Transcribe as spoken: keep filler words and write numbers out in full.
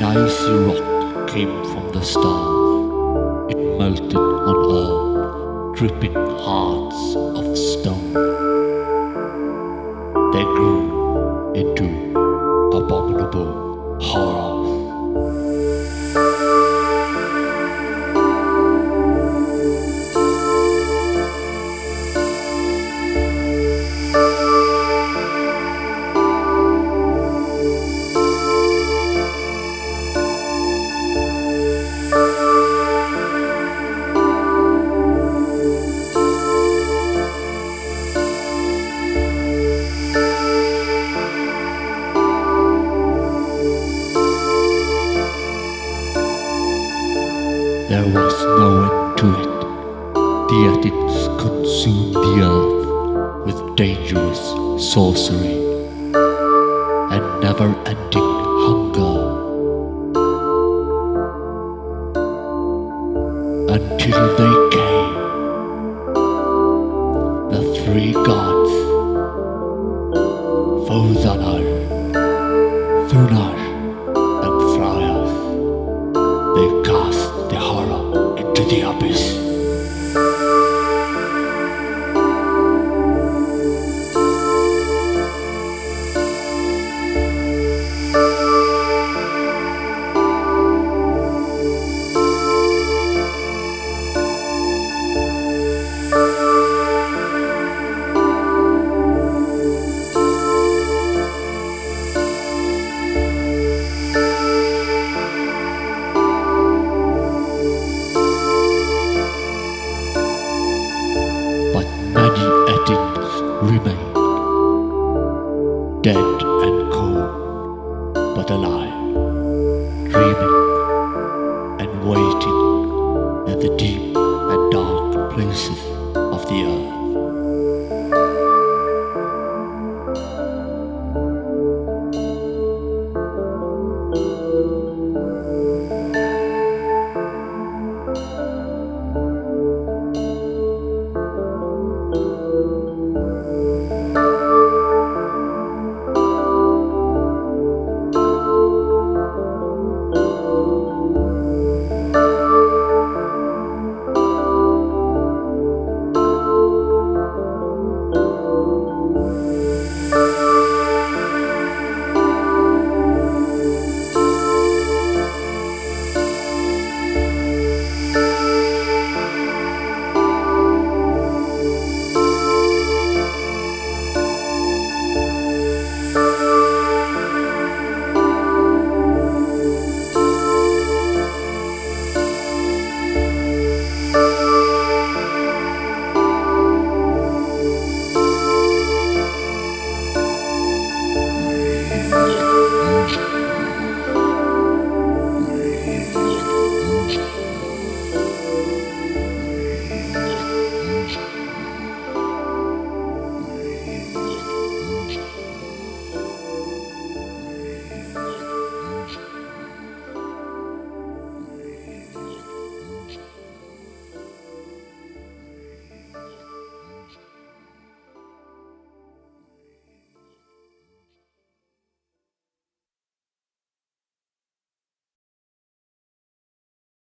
icy rock came from the stars. It melted on earth, dripping hearts of stone. They grew into abominable horrors. There was no end to it. The Athens consumed the earth with dangerous sorcery and never-ending hunger, until they came, the three gods, Phozanar, Thunar, and Thrias. They cast the horror into the abyss. But many Athenians remained, dead and cold, but alive.